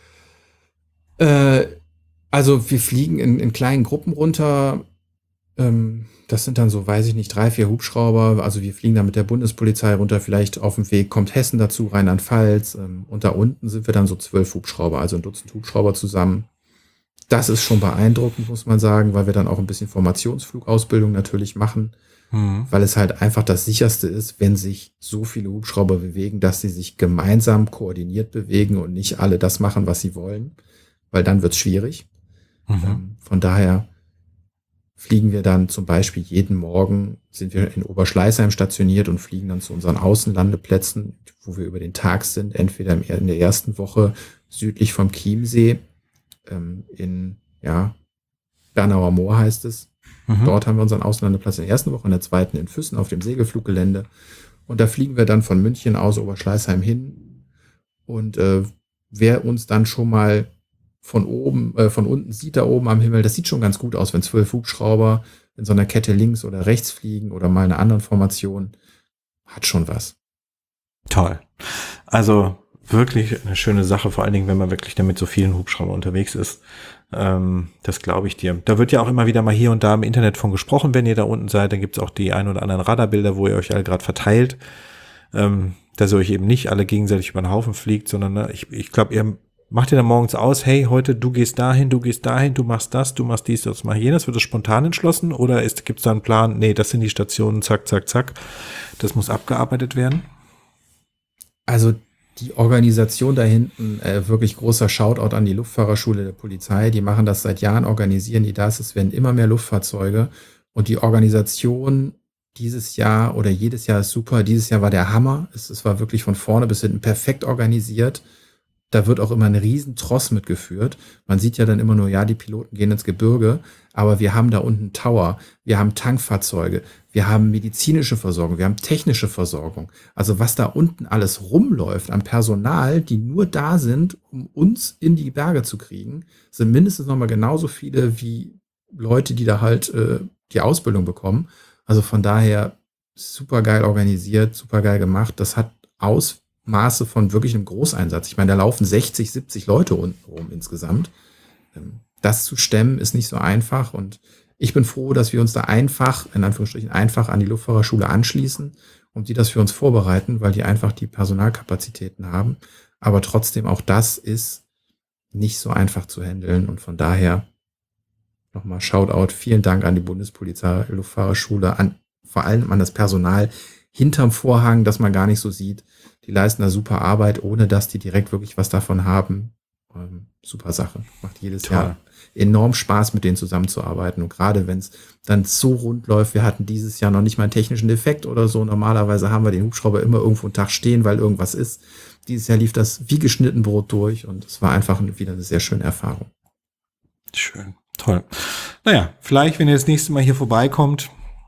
Äh, also wir fliegen in, in kleinen Gruppen runter. Ähm, das sind dann so, weiß ich nicht, drei, vier Hubschrauber. Also wir fliegen dann mit der Bundespolizei runter. Vielleicht auf dem Weg kommt Hessen dazu, Rheinland-Pfalz. Ähm, und da unten sind wir dann so zwölf Hubschrauber, also ein Dutzend Hubschrauber zusammen. Das ist schon beeindruckend, muss man sagen, weil wir dann auch ein bisschen Formationsflugausbildung natürlich machen. Mhm. Weil es halt einfach das Sicherste ist, wenn sich so viele Hubschrauber bewegen, dass sie sich gemeinsam koordiniert bewegen und nicht alle das machen, was sie wollen. Weil dann wird's schwierig. Mhm. Ähm, von daher fliegen wir dann zum Beispiel jeden Morgen, sind wir in Oberschleißheim stationiert und fliegen dann zu unseren Außenlandeplätzen, wo wir über den Tag sind, entweder in der ersten Woche südlich vom Chiemsee, ähm, in, ja, Bernauer Moor heißt es. Mhm. Dort haben wir unseren Außenlandeplatz in der ersten Woche, in der zweiten in Füssen auf dem Segelfluggelände. Und da fliegen wir dann von München aus Oberschleißheim hin. Und äh, wer uns dann schon mal von oben, äh, von unten sieht da oben am Himmel, das sieht schon ganz gut aus, wenn zwölf Hubschrauber in so einer Kette links oder rechts fliegen oder mal in einer anderen Formation. Hat schon was.
Toll. Also wirklich eine schöne Sache, vor allen Dingen, wenn man wirklich damit so vielen Hubschraubern unterwegs ist. Ähm, das glaube ich dir. Da wird ja auch immer wieder mal hier und da im Internet von gesprochen, wenn ihr da unten seid. Dann gibt es auch die ein oder anderen Radarbilder, wo ihr euch alle gerade verteilt. Ähm, dass ihr euch eben nicht alle gegenseitig über den Haufen fliegt, sondern ne, ich, ich glaube, ihr macht ihr dann morgens aus, hey, heute du gehst dahin, du gehst dahin, du machst das, du machst dies, das, mach jenes. Wird das spontan entschlossen oder gibt es da einen Plan, nee, das sind die Stationen, zack, zack, zack. Das muss abgearbeitet werden?
Also die Organisation da hinten, äh, wirklich großer Shoutout an die Luftfahrerschule der Polizei. Die machen das seit Jahren, organisieren die das. Es werden immer mehr Luftfahrzeuge. Und die Organisation dieses Jahr oder jedes Jahr ist super. Dieses Jahr war der Hammer. Es, es war wirklich von vorne bis hinten perfekt organisiert. Da wird auch immer ein riesen Tross mitgeführt. Man sieht ja dann immer nur, ja, die Piloten gehen ins Gebirge, aber wir haben da unten Tower, wir haben Tankfahrzeuge, wir haben medizinische Versorgung, wir haben technische Versorgung. Also was da unten alles rumläuft an Personal, die nur da sind, um uns in die Berge zu kriegen, sind mindestens nochmal genauso viele wie Leute, die da halt äh, die Ausbildung bekommen. Also von daher super geil organisiert, super geil gemacht. Das hat aus Maße von wirklich einem Großeinsatz. Ich meine, da laufen sechzig, siebzig Leute unten rum insgesamt. Das zu stemmen ist nicht so einfach und ich bin froh, dass wir uns da einfach, in Anführungsstrichen einfach an die Luftfahrerschule anschließen und die das für uns vorbereiten, weil die einfach die Personalkapazitäten haben. Aber trotzdem auch das ist nicht so einfach zu handeln und von daher nochmal Shoutout, vielen Dank an die Bundespolizei Luftfahrerschule, an vor allem an das Personal hinterm Vorhang, das man gar nicht so sieht. Die leisten da super Arbeit, ohne dass die direkt wirklich was davon haben. Ähm, super Sache. Macht jedes Toll. Jahr enorm Spaß, mit denen zusammenzuarbeiten. Und gerade wenn es dann so rund läuft, wir hatten dieses Jahr noch nicht mal einen technischen Defekt oder so. Normalerweise haben wir den Hubschrauber immer irgendwo einen Tag stehen, weil irgendwas ist. Dieses Jahr lief das wie geschnitten Brot durch und es war einfach wieder eine sehr schöne Erfahrung.
Schön. Toll. Naja, vielleicht, wenn ihr das nächste Mal hier vorbeikommt,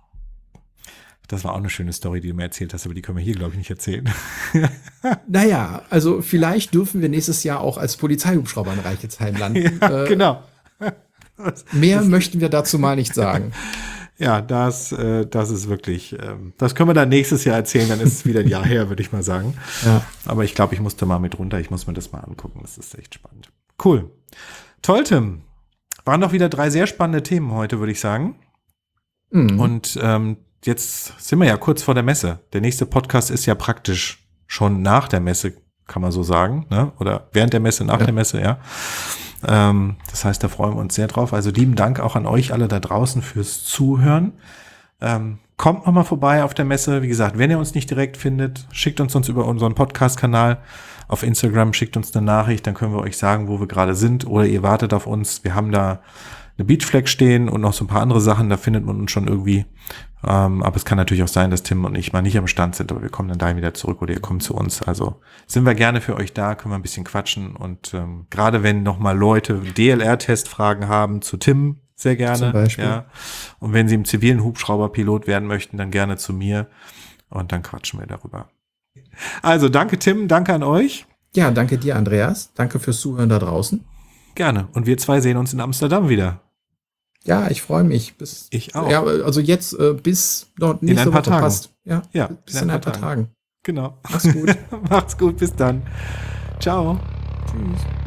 das war auch eine schöne Story, die du mir erzählt hast, aber die können wir hier, glaube ich, nicht erzählen.
Naja, also vielleicht dürfen wir nächstes Jahr auch als Polizeihubschrauber in Reichelsheim landen.
Ja, äh, genau.
Mehr das, möchten wir dazu mal nicht sagen.
Ja, das, äh, das ist wirklich, ähm, das können wir dann nächstes Jahr erzählen, dann ist es wieder ein Jahr her, würde ich mal sagen. Ja. Aber ich glaube, ich muss da mal mit runter, ich muss mir das mal angucken, das ist echt spannend. Cool. Toll, Tim. Waren doch wieder drei sehr spannende Themen heute, würde ich sagen. Mhm. Und ähm, jetzt sind wir ja kurz vor der Messe. Der nächste Podcast ist ja praktisch schon nach der Messe, kann man so sagen, ne? Oder während der Messe, nach ja. der Messe, ja. Ähm, das heißt, da freuen wir uns sehr drauf. Also lieben Dank auch an euch alle da draußen fürs Zuhören. Ähm, kommt nochmal vorbei auf der Messe. Wie gesagt, wenn ihr uns nicht direkt findet, schickt uns uns über unseren Podcast-Kanal auf Instagram, schickt uns eine Nachricht, dann können wir euch sagen, wo wir gerade sind. Oder ihr wartet auf uns. Wir haben da eine Beachflag stehen und noch so ein paar andere Sachen, da findet man uns schon irgendwie. Ähm, aber es kann natürlich auch sein, dass Tim und ich mal nicht am Stand sind, aber wir kommen dann dahin wieder zurück oder ihr kommt zu uns. Also sind wir gerne für euch da, können wir ein bisschen quatschen und ähm, gerade wenn nochmal Leute D L R-Testfragen haben zu Tim, sehr gerne.
Zum Beispiel.
Ja. Und wenn sie im zivilen Hubschrauberpilot werden möchten, dann gerne zu mir und dann quatschen wir darüber. Also danke Tim, danke an euch.
Ja, danke dir Andreas, danke fürs Zuhören da draußen.
Gerne. Und wir zwei sehen uns in Amsterdam wieder.
Ja, ich freue mich. Bis,
ich auch.
Ja, also jetzt äh, bis noch nächste
in ein paar
Woche
Tagen.
passt. Ja,
ja
bis in ein paar Tagen.
Genau.
Mach's gut.
Macht's gut, bis dann. Ciao.
Tschüss.